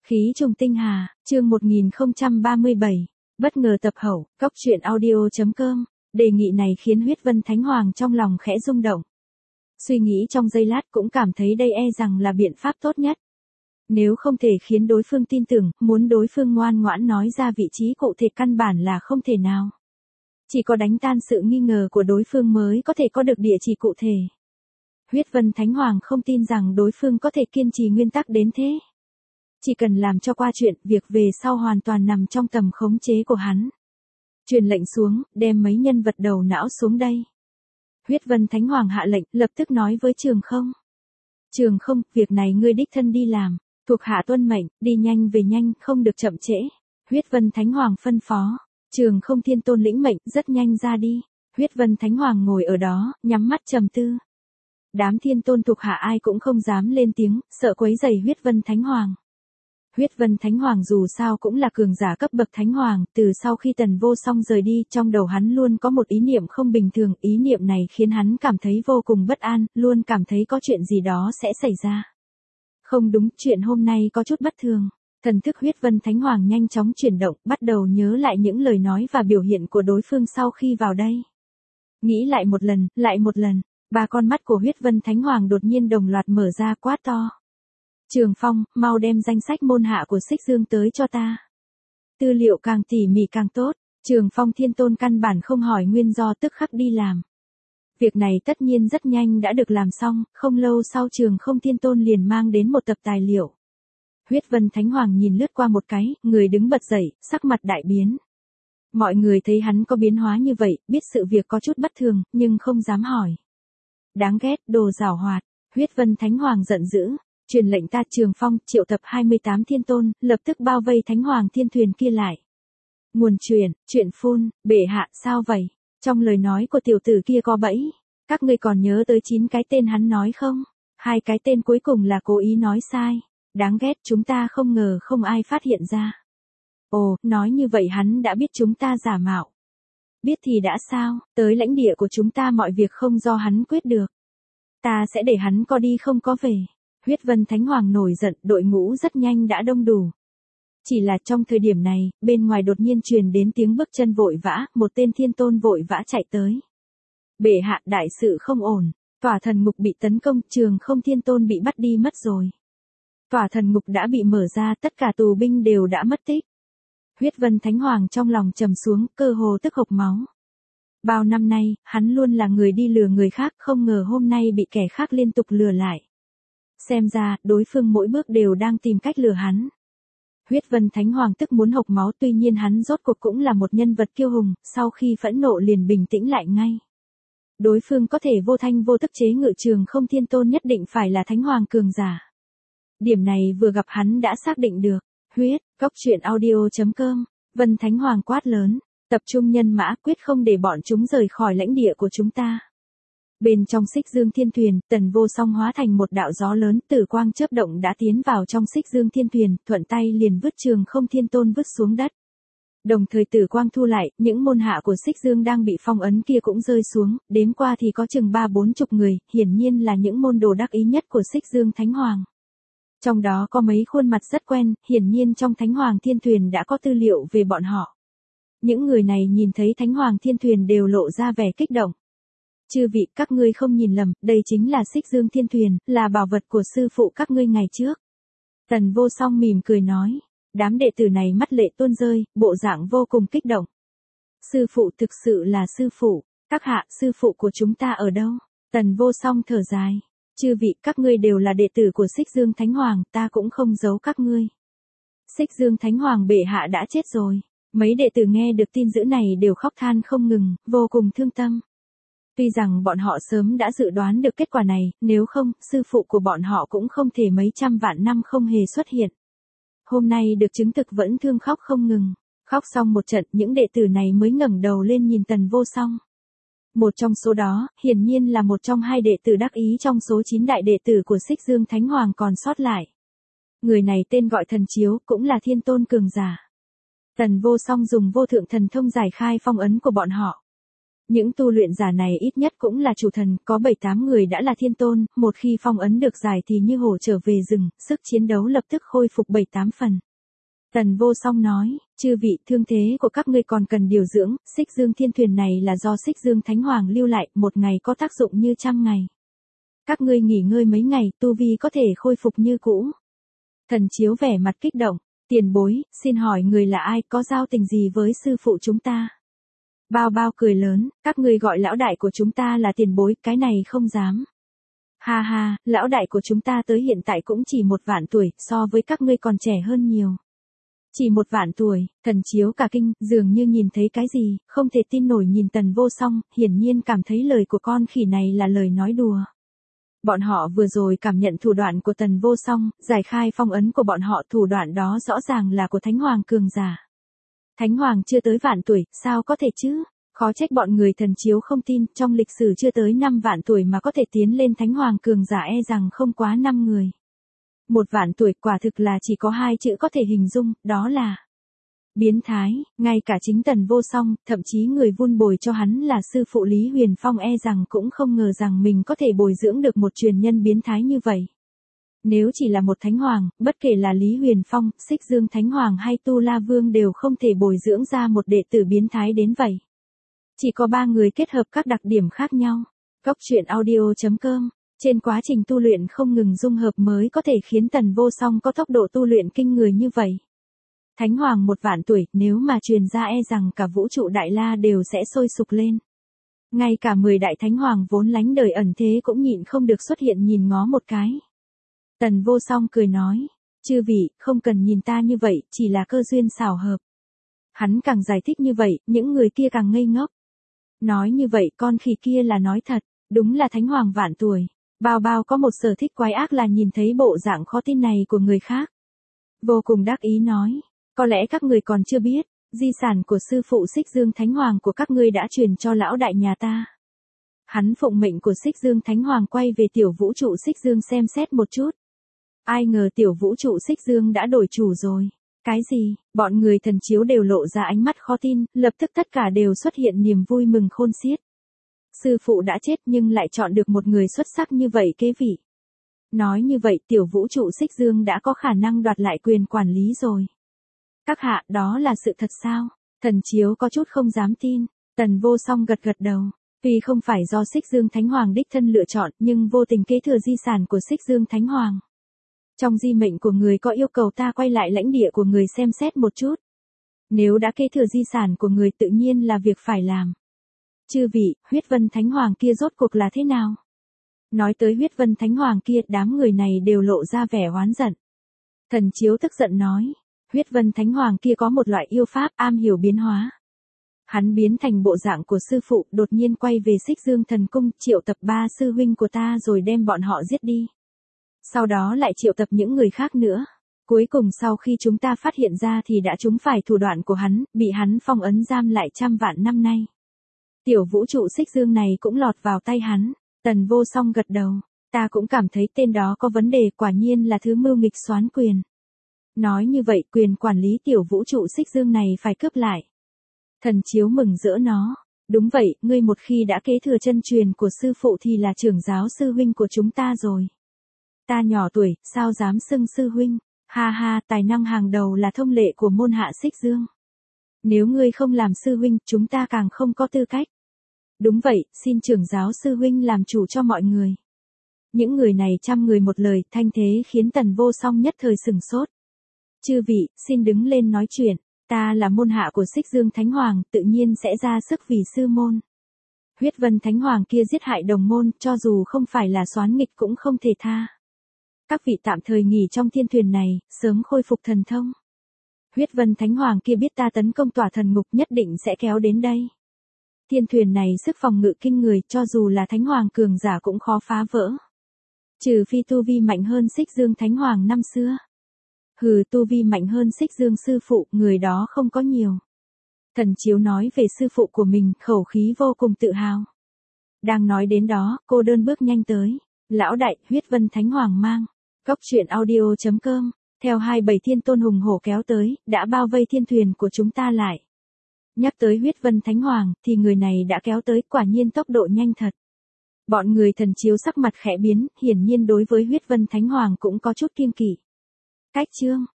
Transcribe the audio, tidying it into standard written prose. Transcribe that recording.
Khí trùng tinh hà, chương 1037, bất ngờ tập hậu, cóc truyện audio.com, đề nghị này khiến huyết vân thánh hoàng trong lòng khẽ rung động. Suy nghĩ trong giây lát cũng cảm thấy đây e rằng là biện pháp tốt nhất. Nếu không thể khiến đối phương tin tưởng, muốn đối phương ngoan ngoãn nói ra vị trí cụ thể căn bản là không thể nào. Chỉ có đánh tan sự nghi ngờ của đối phương mới có thể có được địa chỉ cụ thể. Huyết vân thánh hoàng không tin rằng đối phương có thể kiên trì nguyên tắc đến thế. Chỉ cần làm cho qua chuyện, việc về sau hoàn toàn nằm trong tầm khống chế của hắn. Truyền lệnh xuống, đem mấy nhân vật đầu não xuống đây. Huyết vân thánh hoàng hạ lệnh, lập tức nói với Trường Không. Trường Không, việc này ngươi đích thân đi làm, thuộc hạ tuân mệnh, đi nhanh về nhanh, không được chậm trễ. Huyết vân thánh hoàng phân phó. Trường Không thiên tôn lĩnh mệnh, rất nhanh ra đi. Huyết vân thánh hoàng ngồi ở đó, nhắm mắt trầm tư. Đám thiên tôn thuộc hạ ai cũng không dám lên tiếng, sợ quấy rầy huyết vân thánh hoàng. Huyết vân thánh hoàng dù sao cũng là cường giả cấp bậc thánh hoàng, từ sau khi Tần Vô Song rời đi, trong đầu hắn luôn có một ý niệm không bình thường, ý niệm này khiến hắn cảm thấy vô cùng bất an, luôn cảm thấy có chuyện gì đó sẽ xảy ra. Không đúng, chuyện hôm nay có chút bất thường. Thần thức huyết vân thánh hoàng nhanh chóng chuyển động, bắt đầu nhớ lại những lời nói và biểu hiện của đối phương sau khi vào đây. Nghĩ lại một lần, ba con mắt của huyết vân thánh hoàng đột nhiên đồng loạt mở ra, quát to. Trường Phong, mau đem danh sách môn hạ của Xích Dương tới cho ta. Tư liệu càng tỉ mỉ càng tốt. Trường Phong thiên tôn căn bản không hỏi nguyên do, tức khắc đi làm. Việc này tất nhiên rất nhanh đã được làm xong, không lâu sau Trường Không thiên tôn liền mang đến một tập tài liệu. Huyết vân thánh hoàng nhìn lướt qua một cái, người đứng bật dậy, sắc mặt đại biến. Mọi người thấy hắn có biến hóa như vậy, biết sự việc có chút bất thường, nhưng không dám hỏi. Đáng ghét, đồ giảo hoạt. Huyết vân thánh hoàng giận dữ. Truyền lệnh ta Trường Phong, triệu tập 28 thiên tôn, lập tức bao vây thánh hoàng thiên thuyền kia lại. Nguồn chuyện phun, bệ hạ, sao vậy? Trong lời nói của tiểu tử kia có bẫy. Các ngươi còn nhớ tới 9 cái tên hắn nói không? 2 cái tên cuối cùng là cố ý nói sai. Đáng ghét, chúng ta không ngờ không ai phát hiện ra. Ồ, nói như vậy hắn đã biết chúng ta giả mạo. Biết thì đã sao, tới lãnh địa của chúng ta mọi việc không do hắn quyết được. Ta sẽ để hắn có đi không có về. Huyết vân thánh hoàng nổi giận, đội ngũ rất nhanh đã đông đủ. Chỉ là trong thời điểm này, bên ngoài đột nhiên truyền đến tiếng bước chân vội vã, một tên thiên tôn vội vã chạy tới. Bệ hạ, đại sự không ổn, tòa thần ngục bị tấn công, Trường Không thiên tôn bị bắt đi mất rồi. Tòa thần ngục đã bị mở ra, tất cả tù binh đều đã mất tích. Huyết vân thánh hoàng trong lòng trầm xuống, cơ hồ tức hộc máu. Bao năm nay, hắn luôn là người đi lừa người khác, không ngờ hôm nay bị kẻ khác liên tục lừa lại. Xem ra, đối phương mỗi bước đều đang tìm cách lừa hắn. Huyết vân thánh hoàng tức muốn hộc máu, tuy nhiên hắn rốt cuộc cũng là một nhân vật kiêu hùng, sau khi phẫn nộ liền bình tĩnh lại ngay. Đối phương có thể vô thanh vô tức chế ngự Trường Không thiên tôn nhất định phải là thánh hoàng cường giả. Điểm này vừa gặp hắn đã xác định được. Cóc truyện audio.com, vân thánh hoàng quát lớn, tập trung nhân mã, quyết không để bọn chúng rời khỏi lãnh địa của chúng ta. Bên trong Xích Dương thiên thuyền, Tần Vô Song hóa thành một đạo gió lớn, tử quang chớp động đã tiến vào trong Xích Dương thiên thuyền, thuận tay liền vứt Trường Không thiên tôn vứt xuống đất. Đồng thời tử quang thu lại, những môn hạ của Xích Dương đang bị phong ấn kia cũng rơi xuống, đếm qua thì có chừng 30-40 người, hiển nhiên là những môn đồ đắc ý nhất của Xích Dương Thánh Hoàng. Trong đó có mấy khuôn mặt rất quen, hiển nhiên trong Thánh Hoàng thiên thuyền đã có tư liệu về bọn họ. Những người này nhìn thấy Thánh Hoàng thiên thuyền đều lộ ra vẻ kích động. Chư vị, các ngươi không nhìn lầm, đây chính là Xích Dương thiên thuyền, là bảo vật của sư phụ các ngươi ngày trước. Tần Vô Song mỉm cười nói, đám đệ tử này mắt lệ tuôn rơi, bộ dạng vô cùng kích động. Sư phụ, thực sự là sư phụ, các hạ, sư phụ của chúng ta ở đâu? Tần Vô Song thở dài, chư vị, các ngươi đều là đệ tử của Xích Dương Thánh Hoàng, ta cũng không giấu các ngươi. Xích Dương Thánh Hoàng bệ hạ đã chết rồi. Mấy đệ tử nghe được tin dữ này đều khóc than không ngừng, vô cùng thương tâm. Tuy rằng bọn họ sớm đã dự đoán được kết quả này, nếu không, sư phụ của bọn họ cũng không thể mấy trăm vạn năm không hề xuất hiện. Hôm nay được chứng thực vẫn thương khóc không ngừng. Khóc xong một trận, những đệ tử này mới ngẩng đầu lên nhìn Tần Vô Song. Một trong số đó, hiển nhiên là một trong 2 đệ tử đắc ý trong số 9 đại đệ tử của Xích Dương Thánh Hoàng còn sót lại. Người này tên gọi Thần Chiếu, cũng là thiên tôn cường giả. Tần Vô Song dùng vô thượng thần thông giải khai phong ấn của bọn họ. Những tu luyện giả này ít nhất cũng là chủ thần, có 7-8 người đã là thiên tôn, một khi phong ấn được giải thì như hổ trở về rừng, sức chiến đấu lập tức khôi phục 7-8 phần. Tần Vô Song nói, chư vị, thương thế của các ngươi còn cần điều dưỡng, Xích Dương Thiên Thuyền này là do Xích Dương Thánh Hoàng lưu lại, một ngày có tác dụng như 100 ngày. Các ngươi nghỉ ngơi mấy ngày, tu vi có thể khôi phục như cũ. Thần Chiếu vẻ mặt kích động, tiền bối, xin hỏi người là ai, có giao tình gì với sư phụ chúng ta? Bao Bao cười lớn, các ngươi gọi lão đại của chúng ta là tiền bối, cái này không dám. Ha ha, lão đại của chúng ta tới hiện tại cũng chỉ 1 vạn tuổi, so với các ngươi còn trẻ hơn nhiều. Chỉ 1 vạn tuổi, Thần Chiếu cả kinh, dường như nhìn thấy cái gì, không thể tin nổi nhìn Tần Vô Song, hiển nhiên cảm thấy lời của con khỉ này là lời nói đùa. Bọn họ vừa rồi cảm nhận thủ đoạn của Tần Vô Song, giải khai phong ấn của bọn họ, thủ đoạn đó rõ ràng là của Thánh Hoàng cường giả. Thánh Hoàng chưa tới vạn tuổi, sao có thể chứ? Khó trách bọn người Thần Chiếu không tin, trong lịch sử chưa tới 5 vạn tuổi mà có thể tiến lên Thánh Hoàng cường giả e rằng không quá 5 người. 1 vạn tuổi quả thực là chỉ có 2 chữ có thể hình dung, đó là biến thái, ngay cả chính Tần Vô Song, thậm chí người vun bồi cho hắn là sư phụ Lý Huyền Phong e rằng cũng không ngờ rằng mình có thể bồi dưỡng được một truyền nhân biến thái như vậy. Nếu chỉ là một Thánh Hoàng, bất kể là Lý Huyền Phong, Xích Dương Thánh Hoàng hay Tu La Vương đều không thể bồi dưỡng ra một đệ tử biến thái đến vậy. Chỉ có 3 người kết hợp các đặc điểm khác nhau. Góc truyện audio.com, trên quá trình tu luyện không ngừng dung hợp mới có thể khiến Tần Vô Song có tốc độ tu luyện kinh người như vậy. Thánh Hoàng 1 vạn tuổi, nếu mà truyền ra e rằng cả vũ trụ Đại La đều sẽ sôi sục lên. Ngay cả 10 đại Thánh Hoàng vốn lánh đời ẩn thế cũng nhịn không được xuất hiện nhìn ngó một cái. Tần Vô Song cười nói, chư vị, không cần nhìn ta như vậy, chỉ là cơ duyên xảo hợp. Hắn càng giải thích như vậy, những người kia càng ngây ngốc. Nói như vậy con khỉ kia là nói thật, đúng là Thánh Hoàng vạn tuổi. Bao Bao có một sở thích quái ác là nhìn thấy bộ dạng khó tin này của người khác. Vô cùng đắc ý nói, có lẽ các người còn chưa biết, di sản của sư phụ Xích Dương Thánh Hoàng của các ngươi đã truyền cho lão đại nhà ta. Hắn phụng mệnh của Xích Dương Thánh Hoàng quay về tiểu vũ trụ Xích Dương xem xét một chút. Ai ngờ tiểu vũ trụ Xích Dương đã đổi chủ rồi. Cái gì? Bọn người Thần Chiếu đều lộ ra ánh mắt khó tin, lập tức tất cả đều xuất hiện niềm vui mừng khôn xiết. Sư phụ đã chết nhưng lại chọn được một người xuất sắc như vậy kế vị. Nói như vậy tiểu vũ trụ Xích Dương đã có khả năng đoạt lại quyền quản lý rồi. Các hạ, đó là sự thật sao? Thần Chiếu có chút không dám tin. Tần Vô Song gật gật đầu. Tuy không phải do Xích Dương Thánh Hoàng đích thân lựa chọn nhưng vô tình kế thừa di sản của Xích Dương Thánh Hoàng. Trong di mệnh của người có yêu cầu ta quay lại lãnh địa của người xem xét một chút. Nếu đã kế thừa di sản của người tự nhiên là việc phải làm. Chư vị, huyết vân Thánh Hoàng kia rốt cuộc là thế nào? Nói tới huyết vân Thánh Hoàng kia, đám người này đều lộ ra vẻ oán giận. Thần Chiếu tức giận nói, huyết vân Thánh Hoàng kia có một loại yêu pháp am hiểu biến hóa. Hắn biến thành bộ dạng của sư phụ, đột nhiên quay về Xích Dương Thần Cung, triệu tập 3 sư huynh của ta rồi đem bọn họ giết đi. Sau đó lại triệu tập những người khác nữa. Cuối cùng sau khi chúng ta phát hiện ra thì đã trúng phải thủ đoạn của hắn, bị hắn phong ấn giam lại 100 vạn năm nay. Tiểu vũ trụ Xích Dương này cũng lọt vào tay hắn. Tần Vô Song gật đầu. Ta cũng cảm thấy tên đó có vấn đề, quả nhiên là thứ mưu nghịch soán quyền. Nói như vậy quyền quản lý tiểu vũ trụ Xích Dương này phải cướp lại. Thần Chiếu mừng rỡ nó. Đúng vậy, ngươi một khi đã kế thừa chân truyền của sư phụ thì là trưởng giáo sư huynh của chúng ta rồi. Ta nhỏ tuổi, sao dám xưng sư huynh? Ha ha, tài năng hàng đầu là thông lệ của môn hạ Xích Dương. Nếu ngươi không làm sư huynh, chúng ta càng không có tư cách. Đúng vậy, xin trưởng giáo sư huynh làm chủ cho mọi người. Những người này 100 người một lời, thanh thế khiến Tần Vô Song nhất thời sừng sốt. Chư vị, xin đứng lên nói chuyện. Ta là môn hạ của Xích Dương Thánh Hoàng, tự nhiên sẽ ra sức vì sư môn. Huyết vân Thánh Hoàng kia giết hại đồng môn, cho dù không phải là soán nghịch cũng không thể tha. Các vị tạm thời nghỉ trong thiên thuyền này, sớm khôi phục thần thông. Huyết vân Thánh Hoàng kia biết ta tấn công tỏa thần ngục nhất định sẽ kéo đến đây. Thiên thuyền này sức phòng ngự kinh người, cho dù là Thánh Hoàng cường giả cũng khó phá vỡ. Trừ phi tu vi mạnh hơn Xích Dương Thánh Hoàng năm xưa. Hừ, tu vi mạnh hơn Xích Dương sư phụ, người đó không có nhiều. Thần Chiếu nói về sư phụ của mình, khẩu khí vô cùng tự hào. Đang nói đến đó, cô đơn bước nhanh tới. Lão đại, huyết vân Thánh Hoàng mang. Góc truyện audio.com, theo 27 thiên tôn hùng hổ kéo tới, đã bao vây thiên thuyền của chúng ta lại. Nhắc tới huyết vân thánh hoàng, thì người này đã kéo tới, quả nhiên tốc độ nhanh thật. Bọn người thần chiếu sắc mặt khẽ biến, hiển nhiên đối với huyết vân thánh hoàng cũng có chút kiêng kỵ. Cách chương